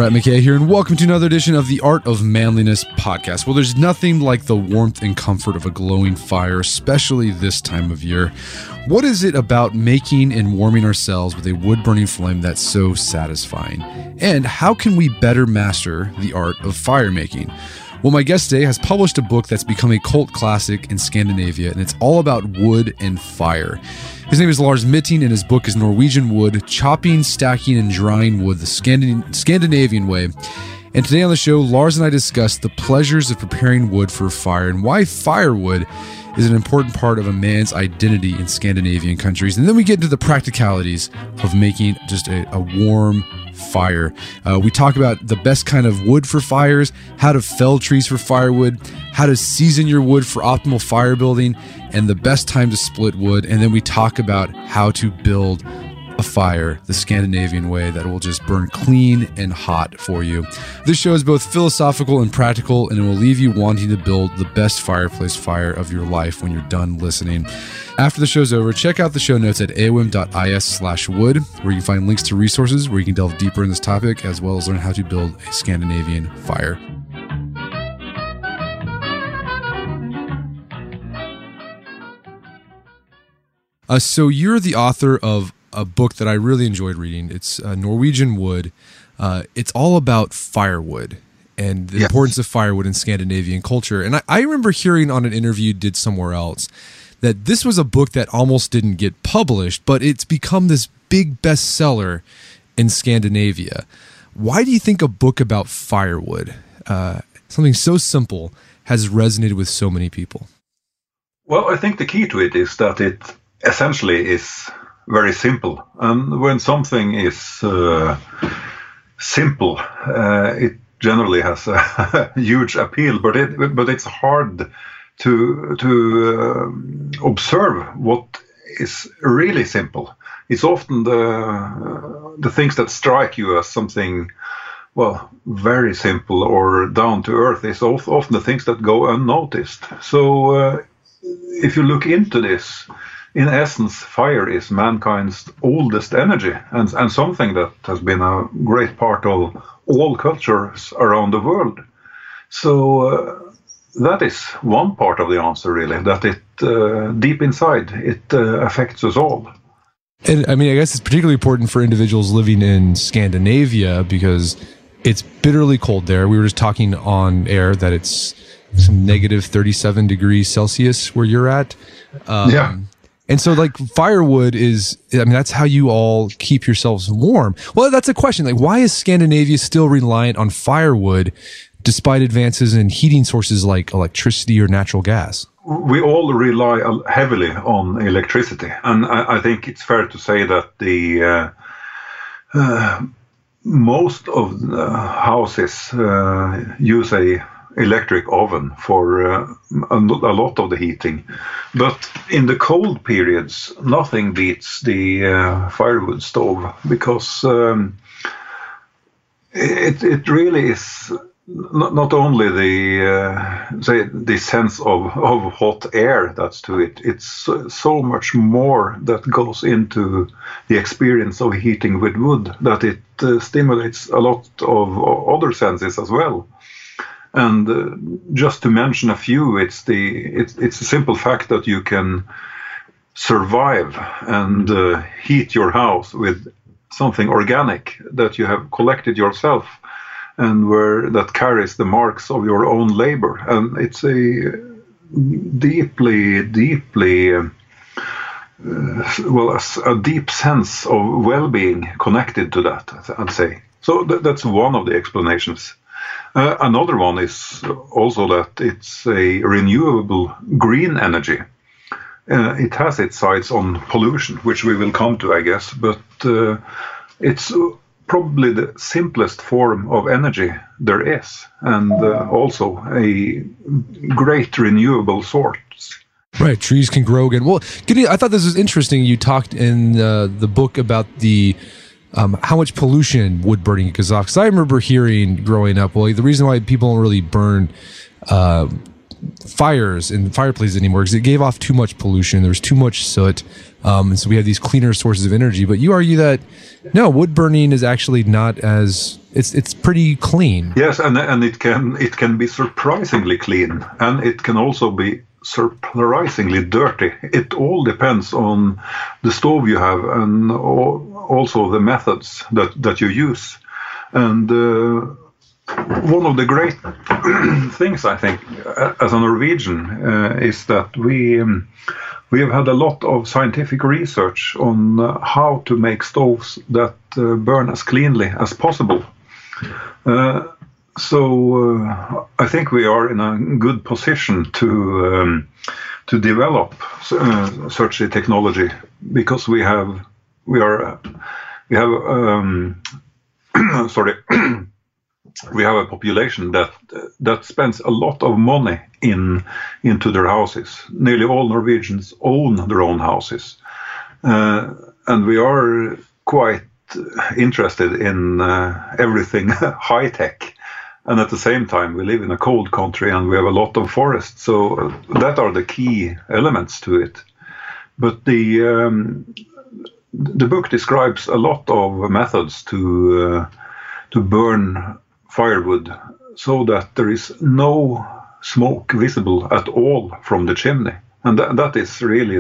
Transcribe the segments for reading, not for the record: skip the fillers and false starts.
Brett McKay here, and welcome to another edition of the Art of Manliness podcast. Well, there's nothing like the warmth and comfort of a glowing fire, especially this time of year. What is it about making and warming ourselves with a wood-burning flame that's so satisfying? And how can we better master the art of fire making? Well, my guest today has published a book that's become a cult classic in Scandinavia, and it's all about wood and fire. His name is Lars Mytting, and his book is Norwegian Wood, Chopping, Stacking, and Drying Wood the Scandinavian Way. And today on the show, Lars and I discuss the pleasures of preparing wood for a fire and why firewood is an important part of a man's identity in Scandinavian countries. And then we get into the practicalities of making just a warm fire. We talk about the best kind of wood for fires, how to fell trees for firewood, how to season your wood for optimal fire building, and the best time to split wood. And then we talk about how to build a fire the Scandinavian way that will just burn clean and hot for you. This show is both philosophical and practical, and it will leave you wanting to build the best fireplace fire of your life when you're done listening. After the show's over, check out the show notes at aom.is/wood, where you can find links to resources where you can delve deeper in this topic, as well as learn how to build a Scandinavian fire. So you're the author of a book that I really enjoyed reading. It's Norwegian Wood. It's all about firewood and the importance of firewood in Scandinavian culture. And I remember hearing on an interview you did somewhere else that this was a book that almost didn't get published, but it's become this big bestseller in Scandinavia. Why do you think a book about firewood, something so simple, has resonated with so many people? Well, I think the key to it is that it essentially is very simple. And when something is simple, it generally has a huge appeal, but it's hard to observe what is really simple. It's often the things that strike you as something, well, very simple or down to earth is often the things that go unnoticed. So if you look into this, in essence, fire is mankind's oldest energy and something that has been a great part of all cultures around the world. So that is one part of the answer, really, that it deep inside, it affects us all. And I mean, I guess it's particularly important for individuals living in Scandinavia because it's bitterly cold there. We were just talking on air that it's some negative 37 degrees Celsius where you're at. And so, like, firewood is, I mean, that's how you all keep yourselves warm. Well, that's a question. Like, why is Scandinavia still reliant on firewood despite advances in heating sources like electricity or natural gas? We all rely heavily on electricity. And I think it's fair to say that the most of the houses use a electric oven for a lot of the heating. But in the cold periods, nothing beats the firewood stove because it really is not only the sense of hot air that's to it, it's so much more that goes into the experience of heating with wood that it stimulates a lot of other senses as well. And just to mention a few, it's a simple fact that you can survive and heat your house with something organic that you have collected yourself and that carries the marks of your own labor. And it's a deeply, a deep sense of well-being connected to that, I'd say. So that's one of the explanations. Another one is also that it's a renewable green energy. It has its sides on pollution, which we will come to, I guess, but it's probably the simplest form of energy there is, and also a great renewable source. Right, trees can grow again. Well, I thought this was interesting. You talked in the book about the how much pollution wood burning gives off. Because I remember hearing growing up, well, the reason why people don't really burn fires in fireplaces anymore is it gave off too much pollution. There was too much soot. And so we have these cleaner sources of energy. But you argue that, no, wood burning is actually not as it's pretty clean. Yes, and it can be surprisingly clean, and it can also be surprisingly dirty. It all depends on the stove you have and also the methods that you use. And one of the great things, I think, as a Norwegian, is that we have had a lot of scientific research on how to make stoves that burn as cleanly as possible. So I think we are in a good position to develop such a technology, because we have we have a population that spends a lot of money into their houses. Nearly all Norwegians own their own houses, and we are quite interested in everything high tech. And at the same time, we live in a cold country and we have a lot of forests. So that are the key elements to it. But the book describes a lot of methods to burn firewood so that there is no smoke visible at all from the chimney. And that is really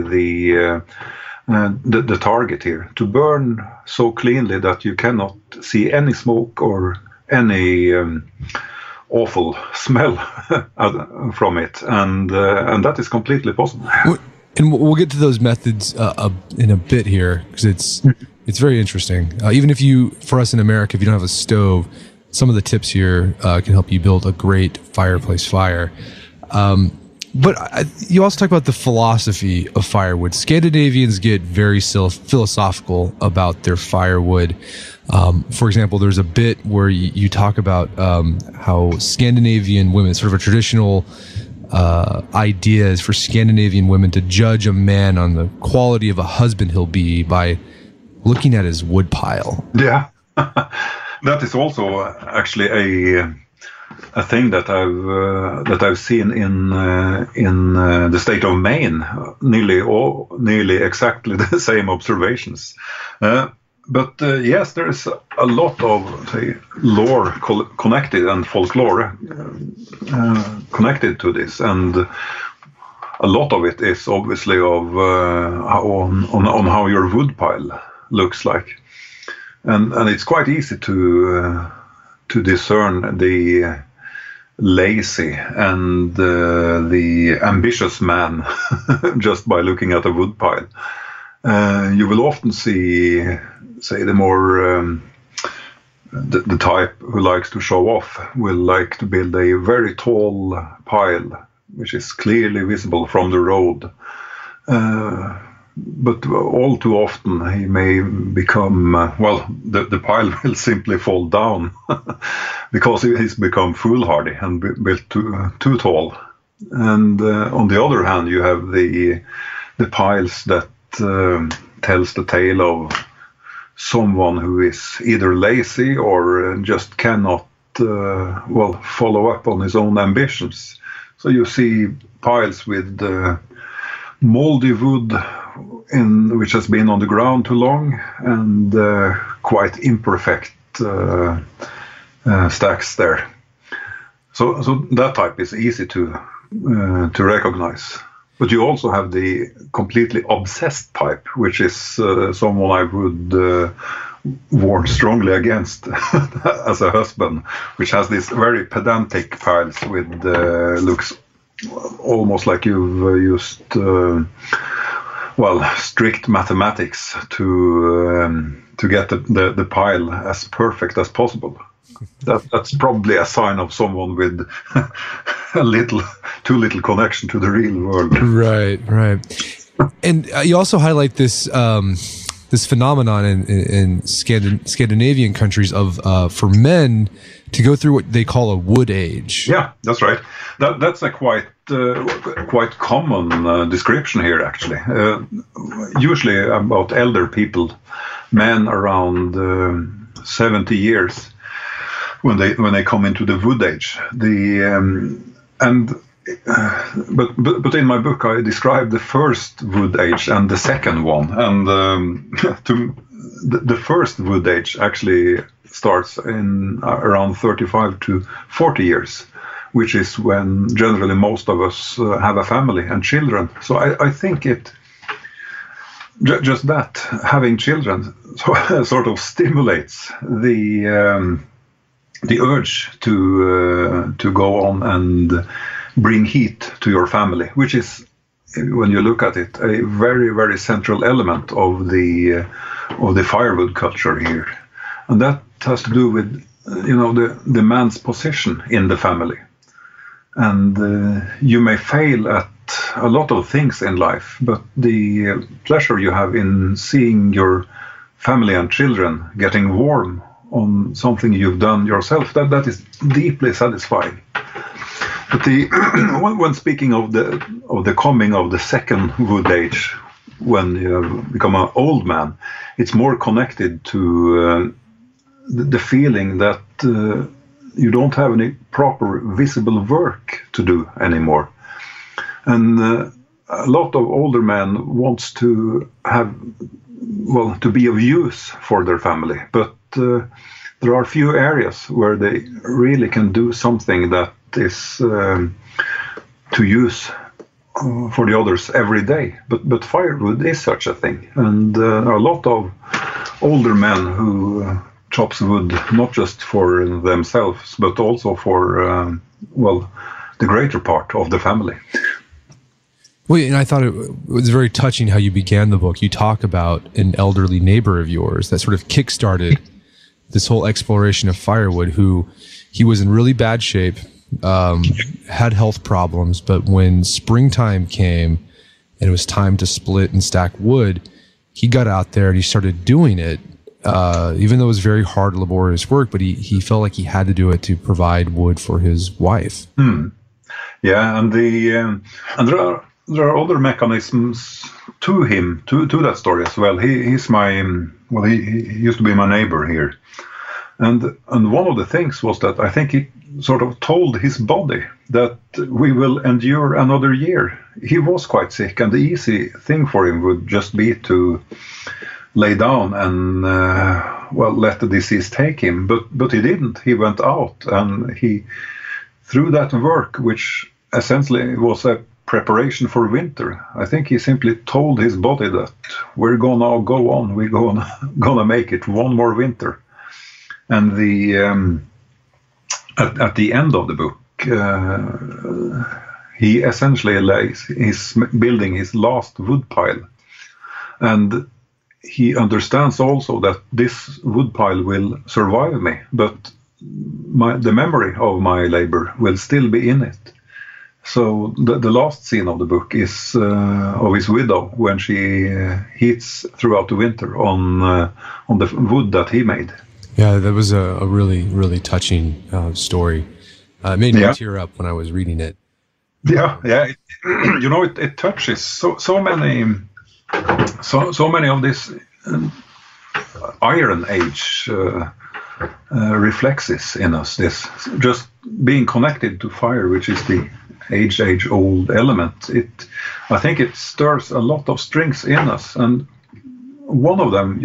the target here, to burn so cleanly that you cannot see any smoke or any awful smell from it, and that is completely possible. And we'll get to those methods in a bit here, because it's very interesting. Even if for us in America, if you don't have a stove, some of the tips here can help you build a great fireplace fire. But you also talk about the philosophy of firewood. Scandinavians get very philosophical about their firewood. For example, there's a bit where you talk about how Scandinavian women, sort of a traditional idea is for Scandinavian women to judge a man on the quality of a husband he'll be by looking at his wood pile. Yeah, that is also actually a thing that I've seen in the state of Maine. Nearly exactly the same observations. But yes, there is a lot of, say, lore connected and folklore connected to this, and a lot of it is obviously of on how your wood pile looks like, and it's quite easy to discern the lazy and the ambitious man just by looking at a wood pile. You will often see, say, the more the type who likes to show off will like to build a very tall pile, which is clearly visible from the road. But all too often he may become, the pile will simply fall down because he's become foolhardy and built too tall. And on the other hand, you have the piles that tells the tale of someone who is either lazy or just cannot follow up on his own ambitions. So you see piles with moldy wood which has been on the ground too long, and quite imperfect stacks there. So that type is easy to recognize. But you also have the completely obsessed type, which is someone I would warn strongly against as a husband, which has these very pedantic piles with looks almost like you've used strict mathematics to get the pile as perfect as possible. That's probably a sign of someone with too little connection to the real world. Right. And you also highlight this this phenomenon in Scandinavian countries of for men to go through what they call a wood age. Yeah, that's right. That's a quite common description here, actually. Usually about elder people, men around 70 years, when they come into the wood age. But in my book I describe the first wood age and the second one, and the first wood age actually starts in around 35 to 40 years, which is when generally most of us have a family and children. So I think just that, having children sort of stimulates the urge to go on and bring heat to your family, which is, when you look at it, a very, very central element of the firewood culture here. And that has to do with, the man's position in the family. And you may fail at a lot of things in life, but the pleasure you have in seeing your family and children getting warm on something you've done yourself, that is deeply satisfying. But when speaking of the coming of the second wood age, when you become an old man, it's more connected to the feeling that you don't have any proper visible work to do anymore. And a lot of older men wants to to be of use for their family, but there are few areas where they really can do something that is to use for the others every day. But firewood is such a thing, and there are a lot of older men who chops wood not just for themselves, but also for the greater part of the family. Well, and I thought it was very touching how you began the book. You talk about an elderly neighbor of yours that sort of kickstarted this whole exploration of firewood, who he was in really bad shape, had health problems, but when springtime came and it was time to split and stack wood, he got out there and he started doing it, even though it was very hard, laborious work, but he felt like he had to do it to provide wood for his wife. Yeah, and there are other mechanisms to him, to that story as well. He's my, he used to be my neighbor here. And one of the things was that I think he sort of told his body that we will endure another year. He was quite sick, and the easy thing for him would just be to lay down and let the disease take him. But he didn't. He went out, and he, through that work, which essentially was a preparation for winter, I think he simply told his body that we're gonna go on. We're gonna make it one more winter. And at the end of the book, he essentially he's building his last wood pile, and he understands also that this wood pile will survive me, but the memory of my labor will still be in it. So the last scene of the book is of his widow when she heats throughout the winter on the wood that he made. Yeah, that was a really, really touching story. It made me tear up when I was reading it. Yeah. It touches so many of this Iron Age reflexes in us. This just being connected to fire, which is the age-old element. I think it stirs a lot of strings in us, and one of them,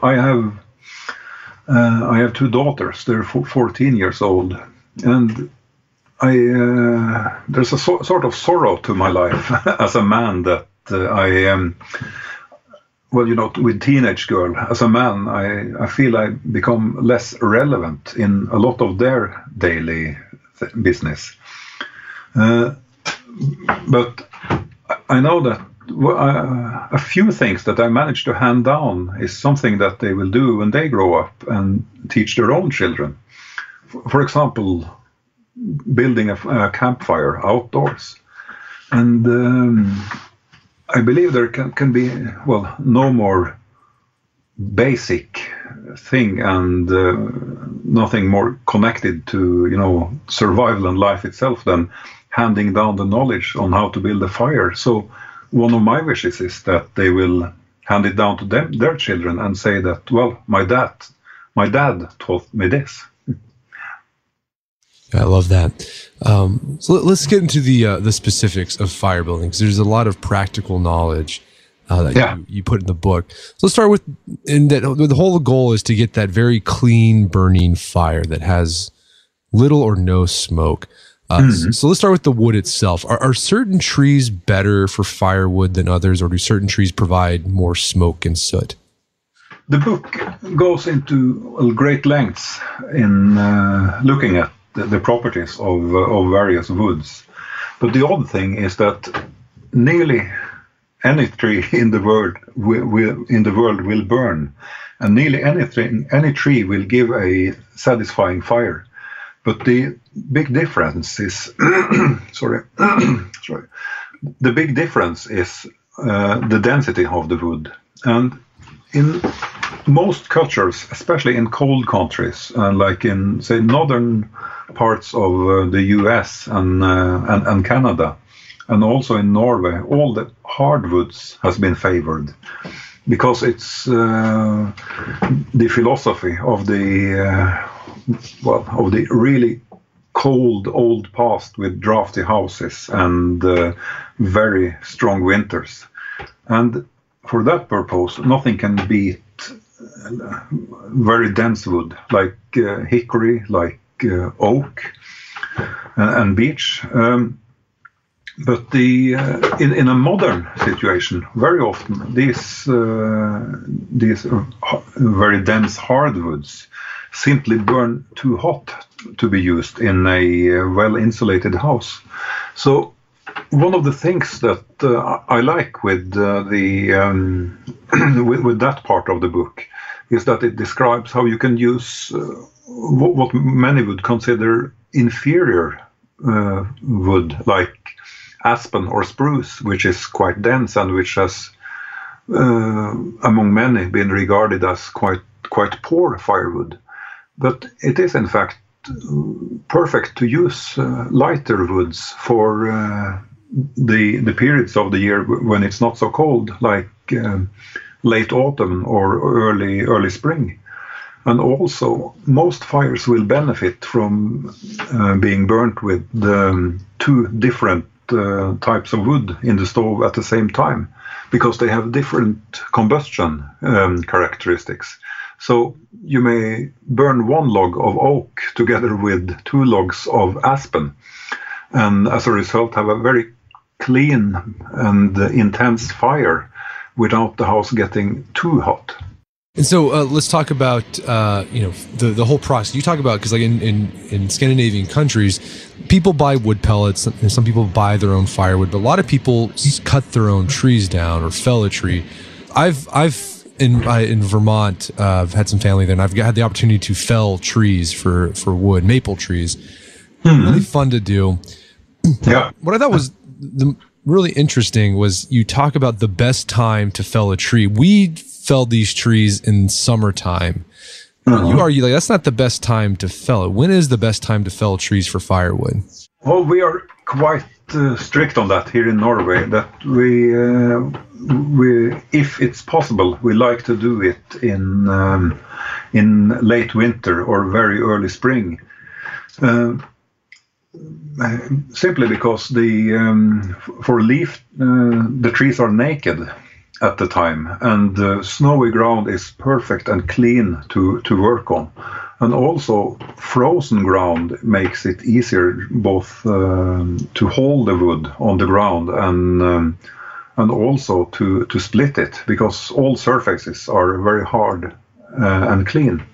I have two daughters. They're 14 years old, and there's a sort of sorrow to my life as a man that I am. With teenage girl, as a man, I feel I become less relevant in a lot of their daily business. But I know that a few things that I managed to hand down is something that they will do when they grow up and teach their own children. For example, building a campfire outdoors. And I believe there can be, no more basic thing and nothing more connected to, survival and life itself than handing down the knowledge on how to build a fire. So one of my wishes is that they will hand it down to their children and say that, my dad taught me this. I love that. So let's get into the specifics of fire building, because there's a lot of practical knowledge that you put in the book. So let's start with, and that the whole goal is to get that very clean burning fire that has little or no smoke. So let's start with the wood itself. Are certain trees better for firewood than others, or do certain trees provide more smoke and soot? The book goes into great lengths in looking at the properties of various woods. But the odd thing is that nearly any tree in the world will burn, and nearly any tree will give a satisfying fire. But the big difference is, the big difference is the density of the wood. And in most cultures, especially in cold countries, like in, say, northern parts of the US and Canada, and also in Norway, all the hardwoods has been favored because it's the philosophy of the really cold old past with drafty houses and very strong winters. And for that purpose, nothing can beat very dense wood like hickory, like oak and beech. But in a modern situation, very often these very dense hardwoods simply burn too hot to be used in a well-insulated house. So one of the things that I like with with that part of the book is that it describes how you can use what many would consider inferior wood, like aspen or spruce, which is quite dense and which has, among many, been regarded as quite poor firewood. But it is, in fact, perfect to use lighter woods for the periods of the year when it's not so cold, like late autumn or early spring. And also, most fires will benefit from being burnt with two different types of wood in the stove at the same time, because they have different combustion characteristics. So you may burn one log of oak together with two logs of aspen, and as a result have a very clean and intense fire without the house getting too hot. And so let's talk about the whole process. You talk about, because like in Scandinavian countries, people buy wood pellets, and some people buy their own firewood, but a lot of people cut their own trees down or fell a tree. I've in Vermont, I've had some family there, and I've had the opportunity to fell trees for wood, maple trees. Really fun to do. Yeah. What I thought was really interesting was you talk about the best time to fell a tree. We fell these trees in summertime. You argue like that's not the best time to fell it. When is the best time to fell trees for firewood? Well, we are quite strict on that here in Norway. That we, if it's possible, we like to do it in late winter or very early spring. Simply because for leaf the trees are naked at the time, and the snowy ground is perfect and clean to work on, and also frozen ground makes it easier both to hold the wood on the ground and also to split it, because all surfaces are very hard and clean.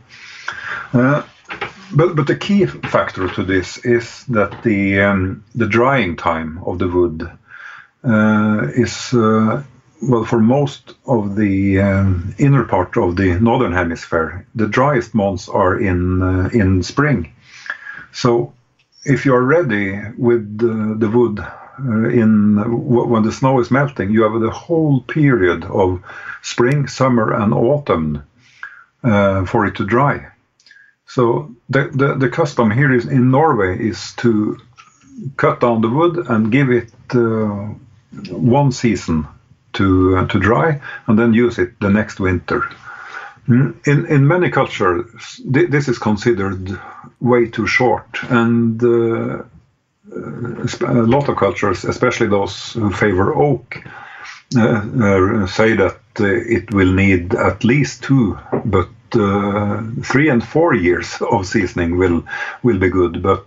But the key factor to this is that the drying time of the wood is for most of the inner part of the northern hemisphere, the driest months are in spring. So if you are ready with the wood when the snow is melting, you have the whole period of spring, summer, and autumn for it to dry. So the custom here in Norway is to cut down the wood and give it one season to dry, and then use it the next winter. In many cultures, this is considered way too short, and a lot of cultures, especially those who favor oak, say that it will need at least 2, but 3 and 4 years of seasoning will be good. But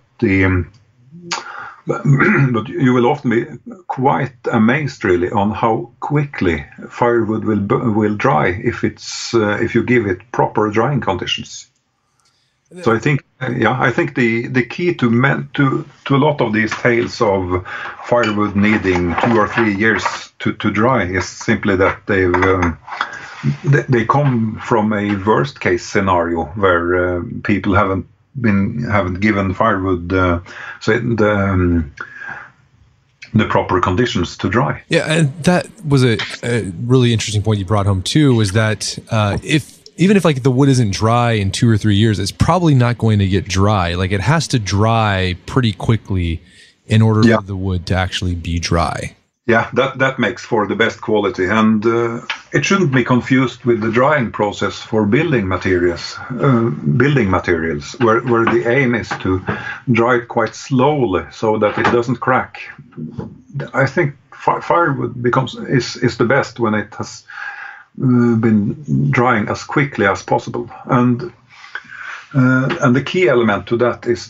but you will often be quite amazed, really, on how quickly firewood will dry if you give it proper drying conditions. So I think the key to a lot of these tales of firewood needing 2 or 3 years to dry is simply that they come from a worst case scenario where people haven't given firewood the proper conditions to dry. Yeah, and that was a really interesting point you brought home too. Was that even if like the wood isn't dry in 2 or 3 years, it's probably not going to get dry. Like it has to dry pretty quickly in order for the wood to actually be dry. Yeah, that makes for the best quality, and it shouldn't be confused with the drying process for building materials, where the aim is to dry it quite slowly so that it doesn't crack. I think firewood is the best when it has been drying as quickly as possible, and the key element to that is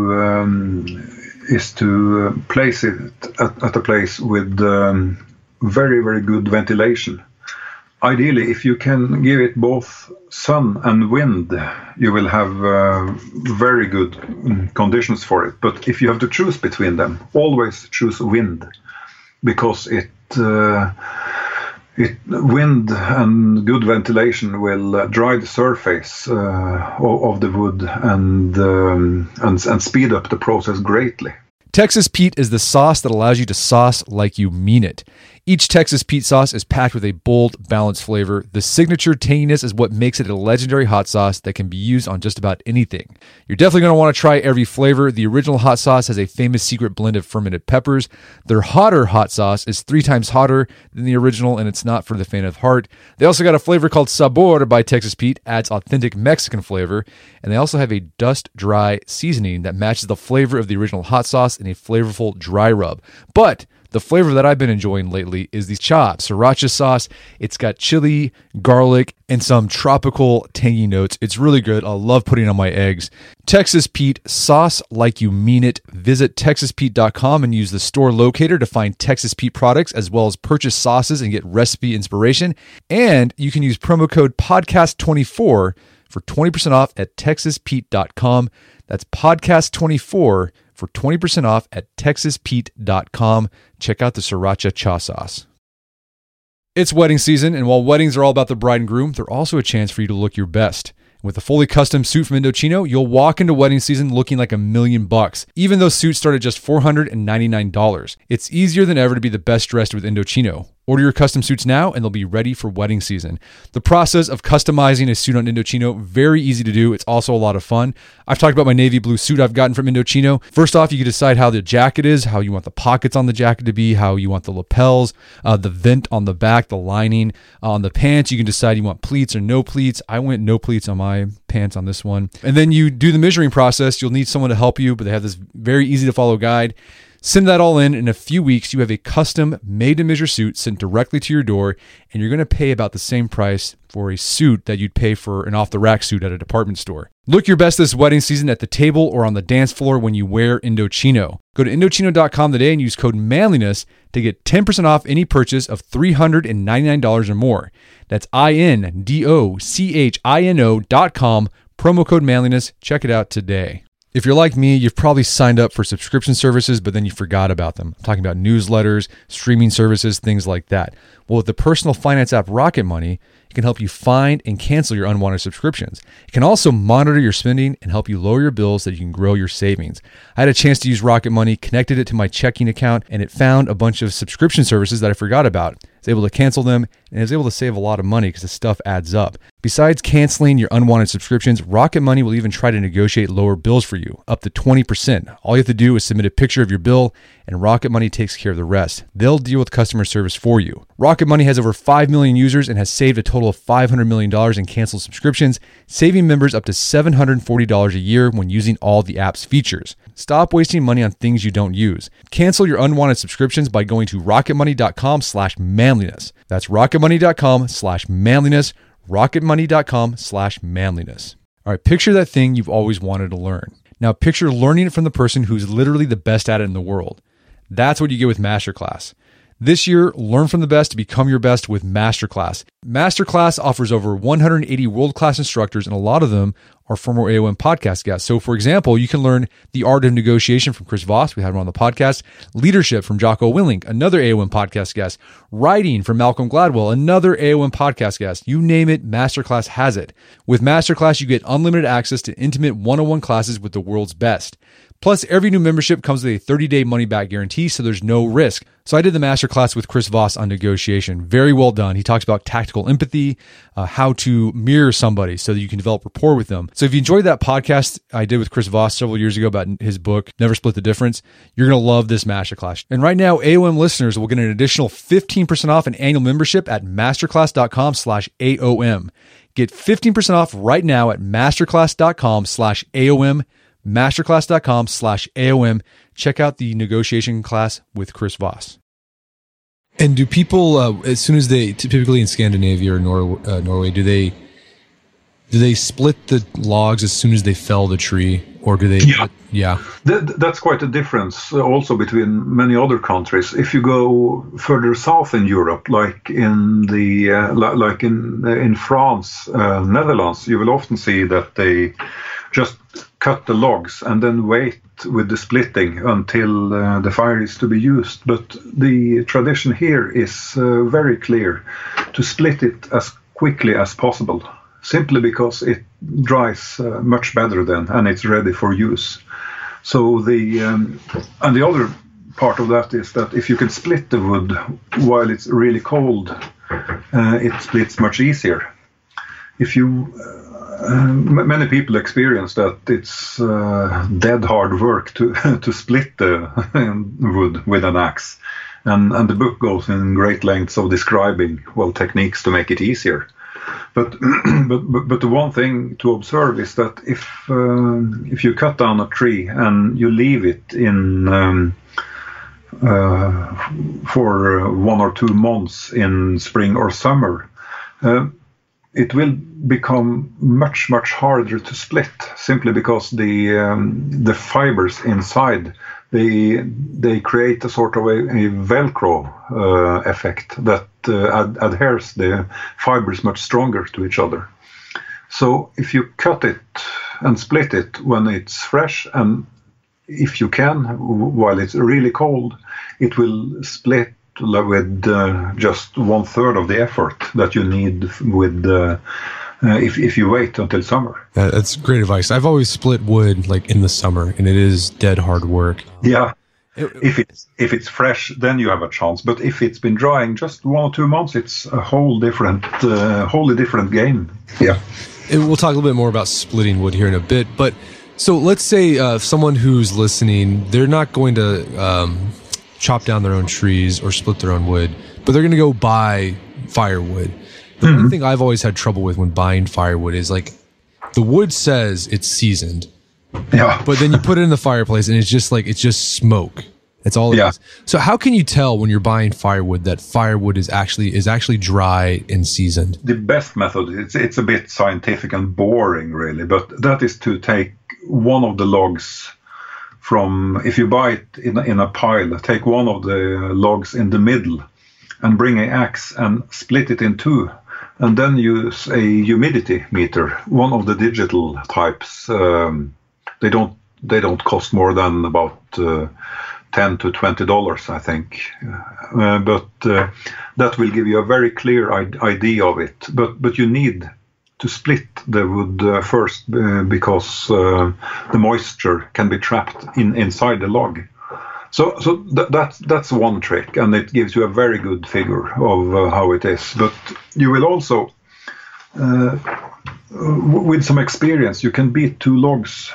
to place it at a place with very, very good ventilation. Ideally, if you can give it both sun and wind, you will have very good conditions for it. But if you have to choose between them, always choose wind, because wind and good ventilation will dry the surface of the wood and speed up the process greatly. Texas Pete is the sauce that allows you to sauce like you mean it. Each Texas Pete sauce is packed with a bold, balanced flavor. The signature tanginess is what makes it a legendary hot sauce that can be used on just about anything. You're definitely going to want to try every flavor. The original hot sauce has a famous secret blend of fermented peppers. Their hotter hot sauce is 3 times hotter than the original, and it's not for the faint of heart. They also got a flavor called Sabor by Texas Pete, adds authentic Mexican flavor, and they also have a dust-dry seasoning that matches the flavor of the original hot sauce in a flavorful dry rub. But the flavor that I've been enjoying lately is the chopped sriracha sauce. It's got chili, garlic, and some tropical tangy notes. It's really good. I love putting it on my eggs. Texas Pete, sauce like you mean it. Visit TexasPete.com and use the store locator to find Texas Pete products, as well as purchase sauces and get recipe inspiration. And you can use promo code podcast24 for 20% off at TexasPete.com. That's podcast24 for 20% off at TexasPete.com. Check out the Sriracha Cha Sauce. It's wedding season, and while weddings are all about the bride and groom, they're also a chance for you to look your best. With a fully custom suit from Indochino, you'll walk into wedding season looking like $1 million, even though suits start at just $499. It's easier than ever to be the best dressed with Indochino. Order your custom suits now and they'll be ready for wedding season. The process of customizing a suit on Indochino, very easy to do. It's also a lot of fun. I've talked about my navy blue suit I've gotten from Indochino. First off, you can decide how the jacket is, how you want the pockets on the jacket to be, how you want the lapels, the vent on the back, the lining. On the pants, you can decide you want pleats or no pleats. I went no pleats on my pants on this one. And then you do the measuring process. You'll need someone to help you, but they have this very easy to follow guide. Send that all in a few weeks, you have a custom made-to-measure suit sent directly to your door, and you're going to pay about the same price for a suit that you'd pay for an off-the-rack suit at a department store. Look your best this wedding season at the table or on the dance floor when you wear Indochino. Go to Indochino.com today and use code manliness to get 10% off any purchase of $399 or more. That's INDOCHINO.com, promo code manliness. Check it out today. If you're like me, you've probably signed up for subscription services, but then you forgot about them. I'm talking about newsletters, streaming services, things like that. Well, with the personal finance app Rocket Money, it can help you find and cancel your unwanted subscriptions. It can also monitor your spending and help you lower your bills so that you can grow your savings. I had a chance to use Rocket Money, connected it to my checking account, and it found a bunch of subscription services that I forgot about. I was able to cancel them, and I was able to save a lot of money because the stuff adds up. Besides canceling your unwanted subscriptions, Rocket Money will even try to negotiate lower bills for you, up to 20%. All you have to do is submit a picture of your bill, and Rocket Money takes care of the rest. They'll deal with customer service for you. Rocket Money has over 5 million users and has saved a total of $500 million in canceled subscriptions, saving members up to $740 a year when using all the app's features. Stop wasting money on things you don't use. Cancel your unwanted subscriptions by going to rocketmoney.com/manliness. rocketmoney.com/manliness. That's rocketmoney.com/manliness, rocketmoney.com/manliness. All right, picture that thing you've always wanted to learn. Now picture learning it from the person who's literally the best at it in the world. That's what you get with Masterclass. This year, learn from the best to become your best with Masterclass. Masterclass offers over 180 world-class instructors, and a lot of them are former AOM podcast guests. So, for example, you can learn the art of negotiation from Chris Voss. We had him on the podcast. Leadership from Jocko Willink, another AOM podcast guest. Writing from Malcolm Gladwell, another AOM podcast guest. You name it, Masterclass has it. With Masterclass, you get unlimited access to intimate one-on-one classes with the world's best. Plus, every new membership comes with a 30-day money-back guarantee, so there's no risk. So I did the masterclass with Chris Voss on negotiation. Very well done. He talks about tactical empathy, how to mirror somebody so that you can develop rapport with them. So if you enjoyed that podcast I did with Chris Voss several years ago about his book, Never Split the Difference, you're going to love this masterclass. And right now, AOM listeners will get an additional 15% off an annual membership at masterclass.com/AOM. Get 15% off right now at masterclass.com/AOM. masterclass.com/AOM. Check out the negotiation class with Chris Voss. And do people, as soon as they, typically in Scandinavia or Norway, do they split the logs as soon as they fell the tree, or do they? Yeah. That's quite a difference also between many other countries. If you go further south in Europe, like in in France, Netherlands, you will often see that they just cut the logs and then wait with the splitting until the fire is to be used. But the tradition here is very clear, to split it as quickly as possible, simply because it dries much better then and it's ready for use. So and the other part of that is that if you can split the wood while it's really cold, it splits much easier. If you many people experience that it's dead hard work to split the wood with an axe, and the book goes in great lengths of describing techniques to make it easier. But the one thing to observe is that if you cut down a tree and you leave it in for 1 or 2 months in spring or summer, it will become much harder to split, simply because the fibers inside they create a sort of a Velcro effect that adheres the fibers much stronger to each other. So if you cut it and split it when it's fresh, and if you can while it's really cold, it will split with just 1/3 of the effort that you need with if you wait until summer. That's great advice. I've always split wood like in the summer, and it is dead hard work. Yeah. If it's fresh, then you have a chance. But if it's been drying just 1 or 2 months, it's a wholly different game. Yeah. And we'll talk a little bit more about splitting wood here in a bit. But so let's say someone who's listening, they're not going to chop down their own trees or split their own wood, but they're going to go buy firewood. The one thing I've always had trouble with when buying firewood is like the wood says it's seasoned, but then you put it in the fireplace and it's just smoke. That's all it is. So how can you tell when you're buying firewood that firewood is actually dry and seasoned? The best method, it's a bit scientific and boring really, but that is to take one of the logs from, if you buy it in a pile, take one of the logs in the middle and bring an axe and split it in two, and then use a humidity meter, one of the digital types. They don't cost more than about $10 to $20, I think, but that will give you a very clear idea of it. But you need to split the wood first because the moisture can be trapped inside the log. So that's one trick, and it gives you a very good figure of how it is. But you will also, with some experience, you can beat two logs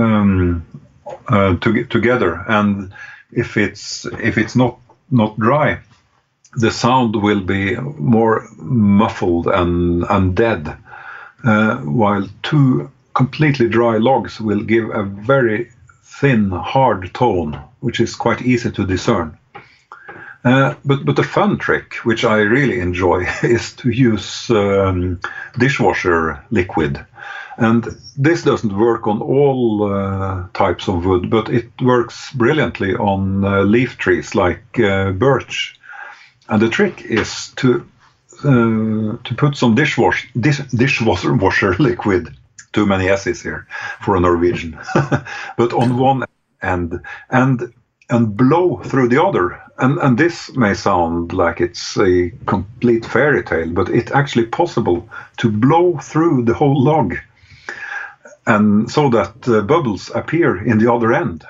together, and if it's not dry, the sound will be more muffled and dead, while two completely dry logs will give a very thin, hard tone, which is quite easy to discern. But the fun trick, which I really enjoy, is to use dishwasher liquid. And this doesn't work on all types of wood, but it works brilliantly on leaf trees like birch. And the trick is to put some dishwasher liquid, too many S's here for a Norwegian, but on one end and blow through the other. And this may sound like it's a complete fairy tale, but it's actually possible to blow through the whole log, and so that bubbles appear in the other end.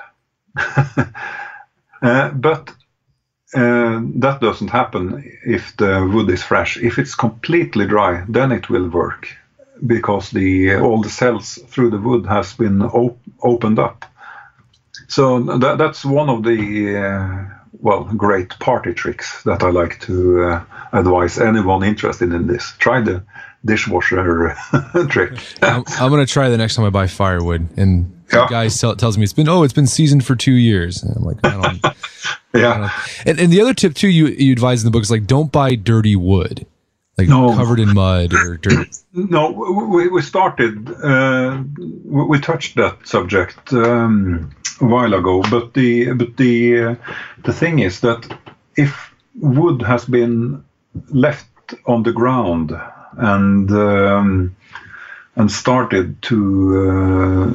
But that doesn't happen if the wood is fresh. If it's completely dry, then it will work, because all the cells through the wood has been opened up. So that's one of the great party tricks that I like to advise anyone interested in this. Try the dishwasher trick. I'm going to try the next time I buy firewood, and the guy tells me it's been seasoned for 2 years. And I'm like, I don't. Yeah. And the other tip too, you advise in the book is like, don't buy dirty wood, like covered in mud or dirt. No, we started. We touched that subject a while ago, but the thing is that if wood has been left on the ground and started to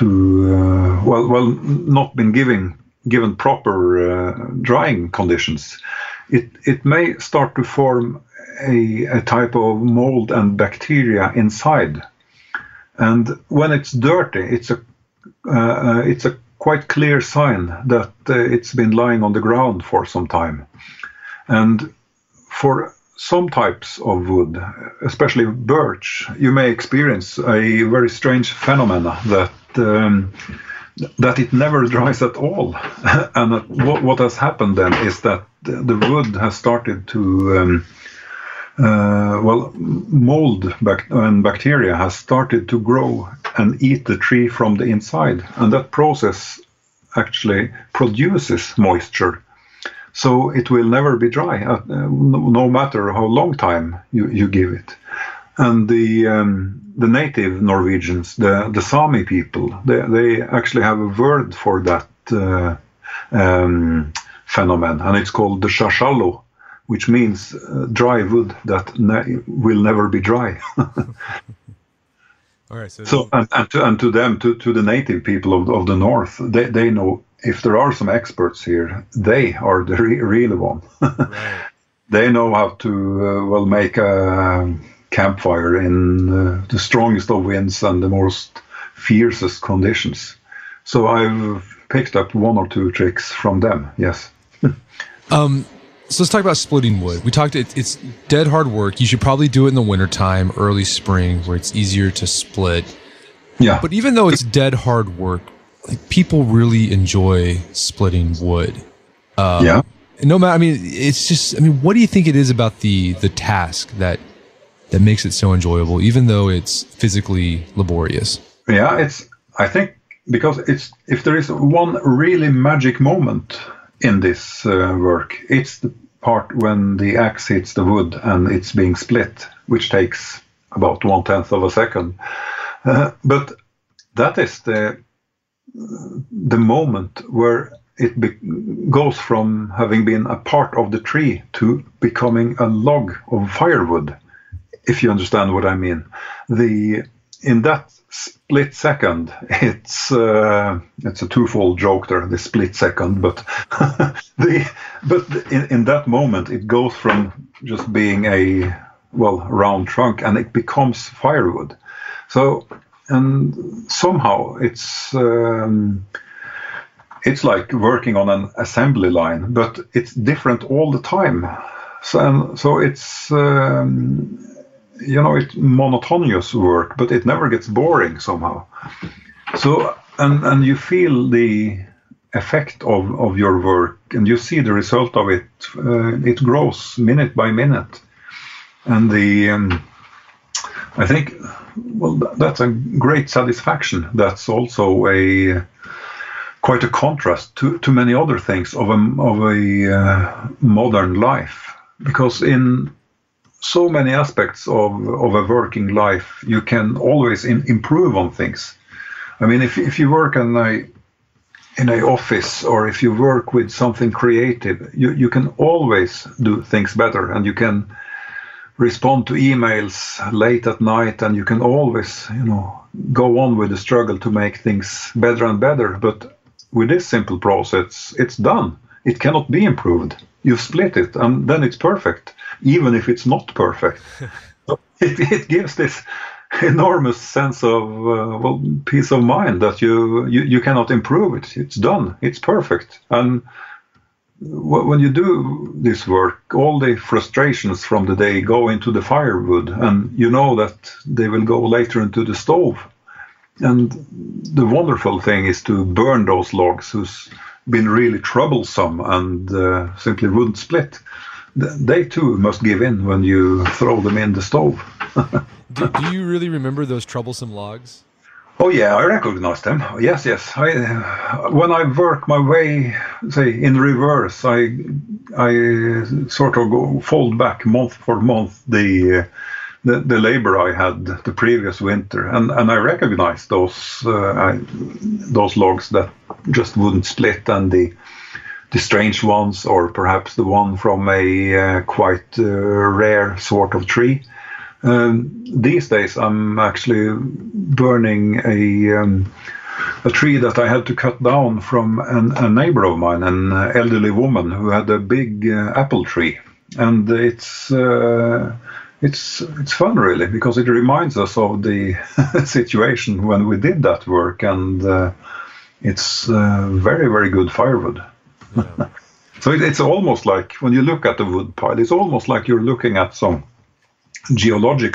not been given proper drying conditions, it may start to form a type of mold and bacteria inside. And when it's dirty, it's a quite clear sign that it's been lying on the ground for some time. And for some types of wood, especially birch, you may experience a very strange phenomena that it never dries at all. And what has happened then is that the wood has started to mold and bacteria has started to grow and eat the tree from the inside, and that process actually produces moisture, so it will never be dry, no matter how long time you give it. And the native Norwegians, the Sami people, they actually have a word for that phenomenon, and it's called the shashallo, which means dry wood that will never be dry. All right. So to the native people of the north, they know, if there are some experts here, they are the real one. Right. They know how to make a campfire in the strongest of winds and the most fiercest conditions. So I've picked up one or two tricks from them. Yes. So let's talk about splitting wood. We talked, it's dead hard work. You should probably do it in the wintertime, early spring, where it's easier to split. Yeah. But even though it's dead hard work, like, people really enjoy splitting wood. Yeah. No matter, it's just, what do you think it is about the task that makes it so enjoyable, even though it's physically laborious? Yeah, I think because if there is one really magic moment in this work, it's the part when the axe hits the wood and it's being split, which takes about 1/10 of a second. But that is the moment where it goes from having been a part of the tree to becoming a log of firewood, if you understand what I mean. In that split second, it's a twofold joke there, the split second, but in that moment it goes from just being a round trunk and it becomes firewood. So, and somehow it's like working on an assembly line, but it's different all the time. So it's it's monotonous work, but it never gets boring somehow. So, and you feel the effect of your work, and you see the result of it. It grows minute by minute, and I think, that's a great satisfaction. That's also quite a contrast to many other things of a modern life, because in so many aspects of a working life you can always improve on things. I mean, if you work in a office, or if you work with something creative, you can always do things better, and you can respond to emails late at night, and you can always, go on with the struggle to make things better and better. But with this simple process, it's done. It cannot be improved. You split it, and then it's perfect, even if it's not perfect. So it gives this enormous sense of peace of mind that you cannot improve it. It's done. It's perfect. And when you do this work, all the frustrations from the day go into the firewood, and you know that they will go later into the stove. And the wonderful thing is to burn those logs who's been really troublesome and simply wouldn't split. They too must give in when you throw them in the stove. Do you really remember those troublesome logs? Oh yeah, I recognize them. Yes. When I work my way, say, in reverse, I sort of fold back month for month the labor I had the previous winter, and I recognize those logs that just wouldn't split, and the strange ones, or perhaps the one from a quite rare sort of tree. These days I'm actually burning a tree that I had to cut down from a neighbor of mine, an elderly woman who had a big apple tree. And it's fun, really, because it reminds us of the situation when we did that work, and it's very, very good firewood. Yeah. So it's almost like, when you look at the wood pile, it's almost like you're looking at some geologic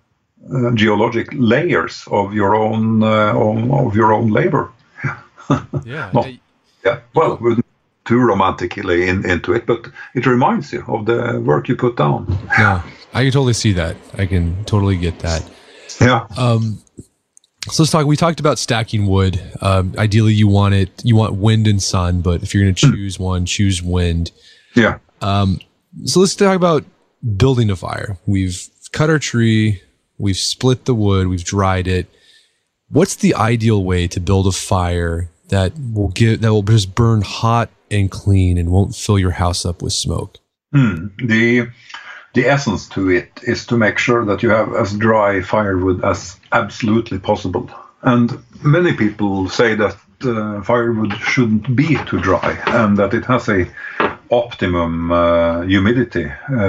layers of your own labor. Yeah. Well, we're too romantically into it, but it reminds you of the work you put down. Yeah, I can totally see that. I can totally get that. Yeah. So let's talk. We talked about stacking wood. Ideally, you want wind and sun, but if you're going to choose one, choose wind. Yeah. So let's talk about building a fire. We've cut our tree, we've split the wood, we've dried it. What's the ideal way to build a fire that will just burn hot and clean and won't fill your house up with smoke? The essence to it is to make sure that you have as dry firewood as absolutely possible. And many people say that firewood shouldn't be too dry, and that it has a optimum humidity,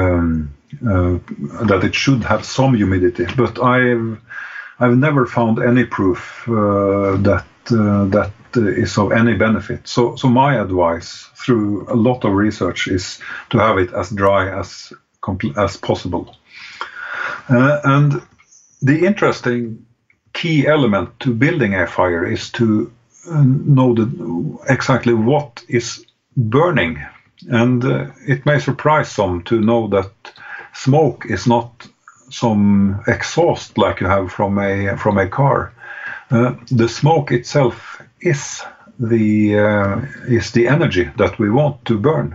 that it should have some humidity. But I've never found any proof that is of any benefit. So my advice through a lot of research is to have it as dry as possible. And the interesting key element to building a fire is to know exactly what is burning. And it may surprise some to know that smoke is not some exhaust like you have from a car. The smoke itself is the energy that we want to burn.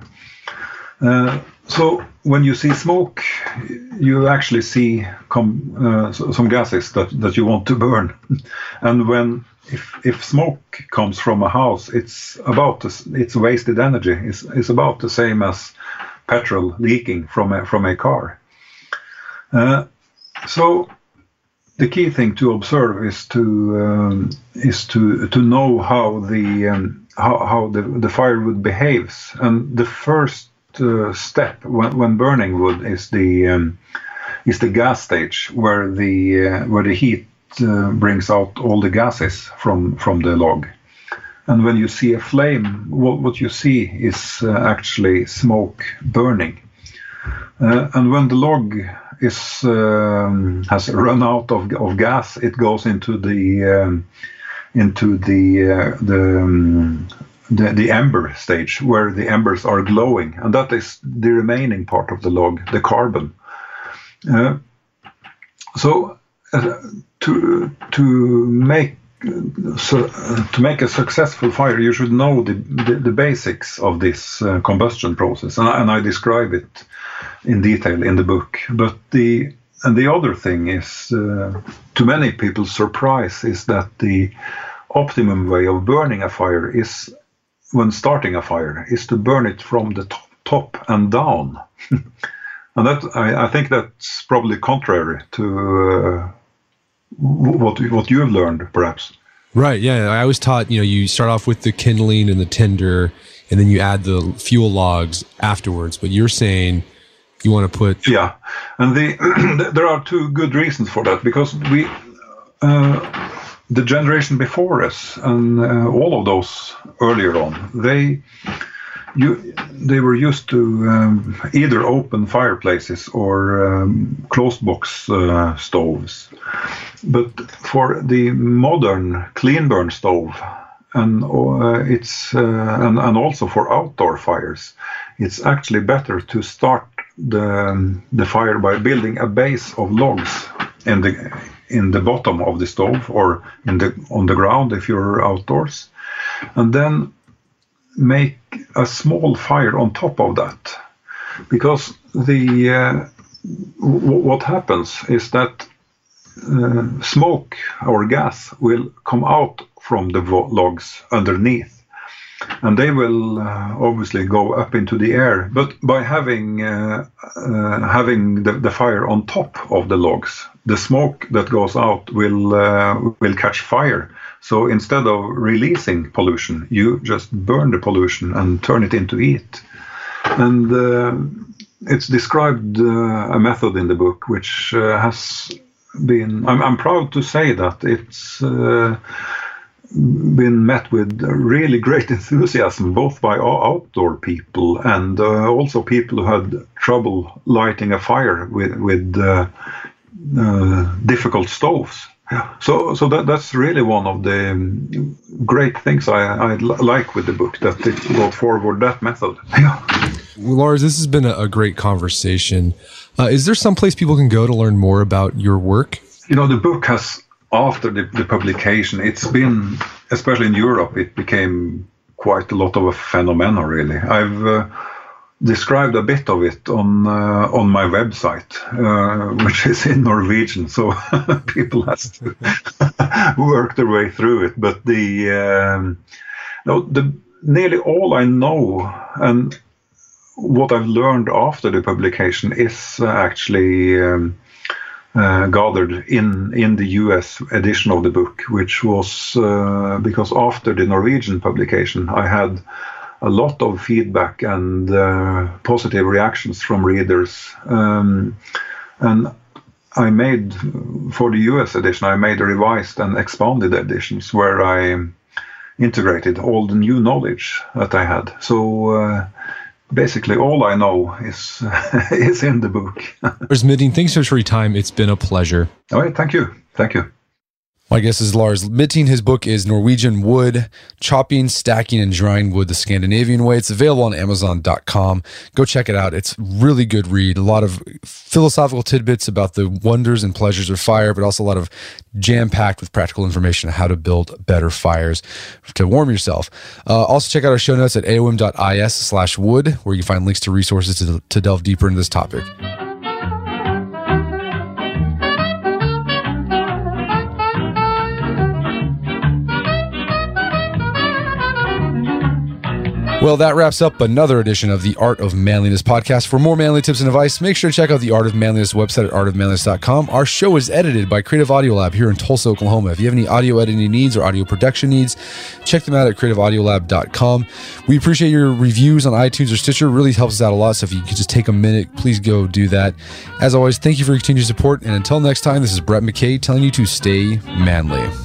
So when you see smoke, you actually see some gases that you want to burn. And if smoke comes from a house, it's wasted energy. It's about the same as petrol leaking from a car. So the key thing to observe is to know how the firewood behaves. And the first step when burning wood is the gas stage, where the heat brings out all the gases from the log. And when you see a flame, what you see is actually smoke burning. And when the log has run out of gas, it goes into the ember stage, where the embers are glowing, and that is the remaining part of the log, the carbon. So to make to make a successful fire, you should know the basics of this combustion process, and I describe it in detail in the book. But the other thing is, to many people's surprise, is that the optimum way of burning a fire is, when starting a fire, is to burn it from the top and down. And that I think that's probably contrary to what you've learned, perhaps. Right. Yeah. I was taught, you start off with the kindling and the tinder, and then you add the fuel logs afterwards. But you're saying you want to put... Yeah. And there are two good reasons for that, because the generation before us and all of those earlier on, they were used to either open fireplaces or closed box stoves. But for the modern clean burn stove, and also for outdoor fires, it's actually better to start the fire by building a base of logs in the bottom of the stove, or on the ground if you're outdoors, and then make a small fire on top of that. Because what happens is that smoke or gas will come out from the logs underneath, and they will obviously go up into the air. But by having the fire on top of the logs, the smoke that goes out will catch fire. So instead of releasing pollution, you just burn the pollution and turn it into heat. And it's described a method in the book which has been, I'm proud to say that it's been met with really great enthusiasm, both by outdoor people and also people who had trouble lighting a fire with difficult stoves. Yeah. So that's really one of the great things I like with the book, that it brought forward that method. Yeah. Well, Lars, this has been a great conversation. Is there some place people can go to learn more about your work? The book has, after the publication, it's been, especially in Europe, it became quite a lot of a phenomenon, really. I've described a bit of it on my website, which is in Norwegian, so people has to work their way through it. But nearly all I know and what I've learned after the publication is actually gathered in the US edition of the book, which was because after the Norwegian publication, I had a lot of feedback and positive reactions from readers. And I made, for the US edition, I made a revised and expanded editions where I integrated all the new knowledge that I had. So basically all I know is in the book. Lars Midtting, thanks so much for your time. It's been a pleasure. All right, thank you. Thank you. My guest is Lars Midtting. His book is Norwegian Wood, Chopping, Stacking, and Drying Wood the Scandinavian Way. It's available on Amazon.com. Go check it out. It's a really good read. A lot of philosophical tidbits about the wonders and pleasures of fire, but also a lot of jam-packed with practical information on how to build better fires to warm yourself. Also check out our show notes at aom.is/wood, where you can find links to resources to delve deeper into this topic. Well, that wraps up another edition of the Art of Manliness podcast. For more manly tips and advice, make sure to check out the Art of Manliness website at artofmanliness.com. Our show is edited by Creative Audio Lab here in Tulsa, Oklahoma. If you have any audio editing needs or audio production needs, check them out at creativeaudiolab.com. We appreciate your reviews on iTunes or Stitcher. It really helps us out a lot. So if you could just take a minute, please go do that. As always, thank you for your continued support. And until next time, this is Brett McKay telling you to stay manly.